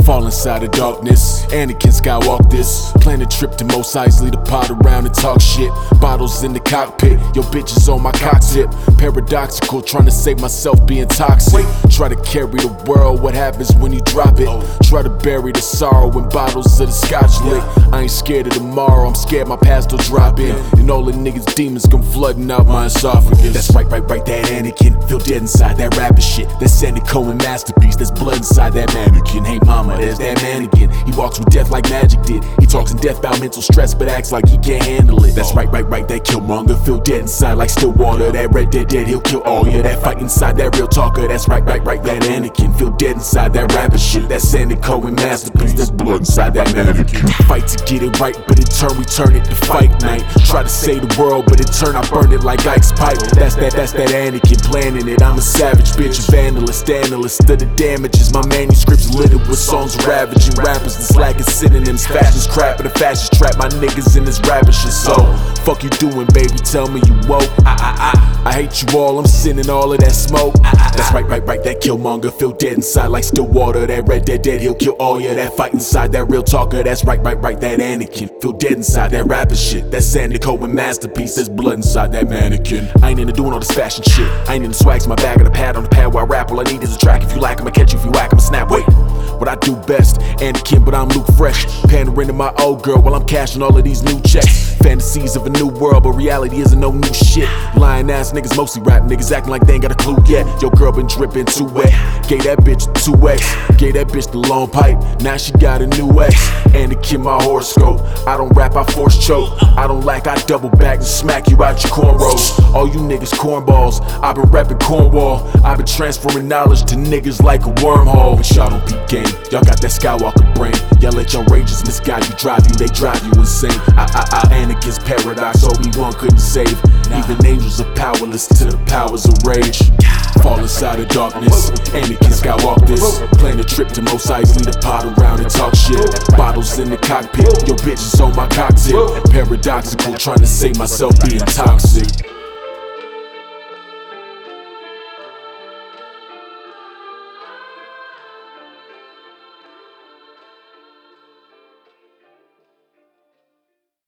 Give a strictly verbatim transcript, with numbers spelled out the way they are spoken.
Fall inside the darkness, Anakin Skywalk this. Plan a trip to Mos Eisley to pot around and talk shit. Bottles in the cockpit, yo bitches on my cock tip. Paradoxical, trying to save myself being toxic. Try to carry the world, what happens when you drop it? Try to bury the sorrow in bottles of the scotch lick. I ain't scared of tomorrow, I'm scared my past will drop in. And all the niggas demons come flooding out my esophagus. That's right, right, right, that Anakin. Feel dead inside that rapper shit. That Sandy Cohen masterpiece, there's blood inside that mannequin. Hey mama, there's that man again. He walks with death like magic did. He talks in death about mental stress, but acts like he can't handle it. That's right, right, right, that Killmonger. Feel dead inside like Stillwater. That Red Dead Dead, he'll kill all ya. That fight inside that real talker. That's right, right, right, that Anakin. Feel dead inside that rapper shit. That Sandy Cohen masterpiece, there's blood inside that mannequin. Fight to get it right, but in turn we turn it to fight night. Try to save the world, but in turn I burn it like Ike's pipe. That's that, that's that Anakin planning it. I'm a savage bitch, a vandalist, analyst of the damages. My manuscript's littered with songs ravaging rappers. The slack is synonyms, fashion's crap, but the fashion's trap. My niggas in this rapping shit. So, fuck you doing, baby? Tell me you woke. I, I, I, I hate you all. I'm sending all of that smoke. That's right, right, right. That Killmonger. Feel dead inside like Stillwater. That Red Dead Dead, he'll kill all ya. That fight inside that real talker. That's right, right, right. That Anakin. Feel dead inside that rapper shit. That Sandy Cohen masterpiece. There's blood inside that mannequin. I ain't into doing all this fashion shit. I ain't into swags, my bag and a pad on the pad where I rap. All I need is a track. If you like, I'ma catch you. If you whack, I'ma snap. Wait. What I do best, Anakin, but I'm Luke Fresh. Pandering to my old girl while I'm cashing all of these new checks. Fantasies of a new world, but reality isn't no new shit. Lying ass niggas, mostly rap niggas, acting like they ain't got a clue yet. Your girl been dripping too wet. Gave that bitch the two X. Gave that bitch the long pipe. Now she got a new ex. Anakin, my horoscope. I don't rap, I force choke. I don't like, I double back and smack you out your cornrows. All you niggas cornballs. I been rapping Cornwall. I been transferring knowledge to niggas like a wormhole. But y'all don't peep game. Y'all got that Skywalker brain. Y'all let your rages misguide you, drive you, they drive you insane. I, I, I, Anakin's paradox, Obi-Wan couldn't save. Even angels are powerless to the powers of rage. Fall inside the darkness, Anakin Skywalk this. Plan a trip to Mos Eisley to pot around and talk shit. Bottles in the cockpit, your bitches on my cocktail. Paradoxical, trying to save myself being toxic.